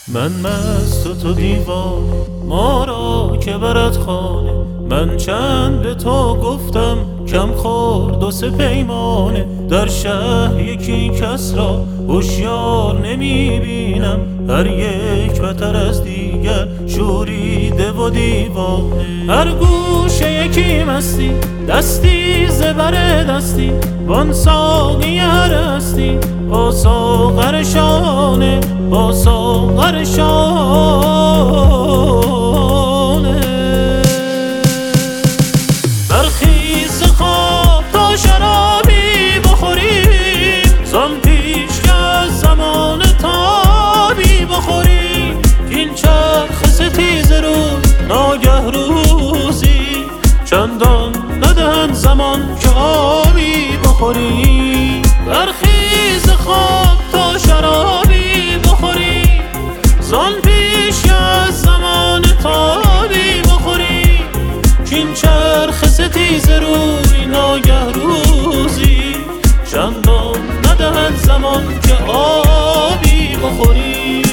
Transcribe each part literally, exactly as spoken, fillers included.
من مست و تو دیوانه، ما را که برد خانه. من چند به تو گفتم کم خورد و سه پیمانه. در شهر یکی کس را هوشیار نمی بینم، هر یک بتر از دیگر شوریده و دیوانه. هر گوشه یکی مستی، دستی زبر دستی، وان ساقی هر هستی با ساغر شانه، با ساغر شانه. برخیز خواب تا شرابی بخوریم، زان پیش که از زمان تابی بخوریم. این چرخ ستیز رو ناگه روزی، چندان ندهند زمان که آبی بخوریم. برخیز خواب تا شرابی بخوریم، زان پیش که از زمان تابی بخوریم. کین چرخ ستیز روی ناگه روزی، چندان ندهند زمان که آبی بخوریم.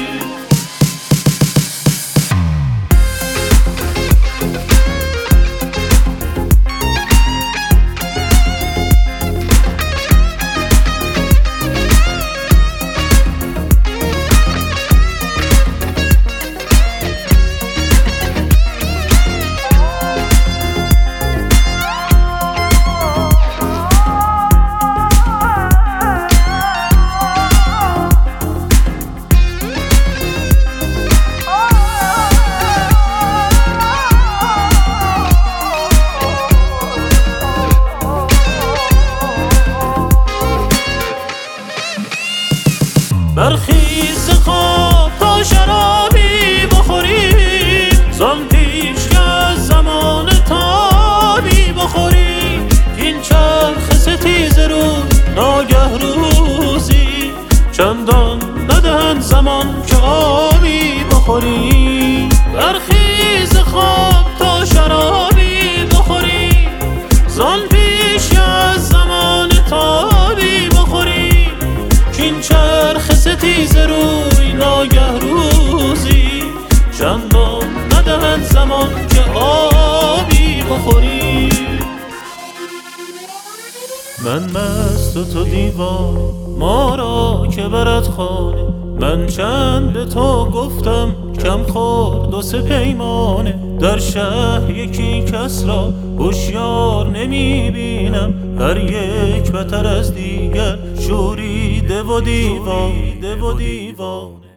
برخیز خواب تا شرابی بخوریم، زان پیش که از زمان تابی بخوریم. این چرخ ستیز رو ناگه روزی، چندان ندهند زمان که آبی بخوریم. برخیز خواب تا شرابی بخوریم، زان پیش که از زمان تابی بخوریم. این چرخ ستیز روی ناگه روزی، چندان ندهند زمان که آبی بخوریم. من مست و تو دیوانه، ما را که برد خانه. من چند به تو گفتم کم خورد و سه پیمانه. در شهر یکی کس را هوشیار نمی بینم، هر یک بتر از دیگر شوریده و دیوانه و دیوانه.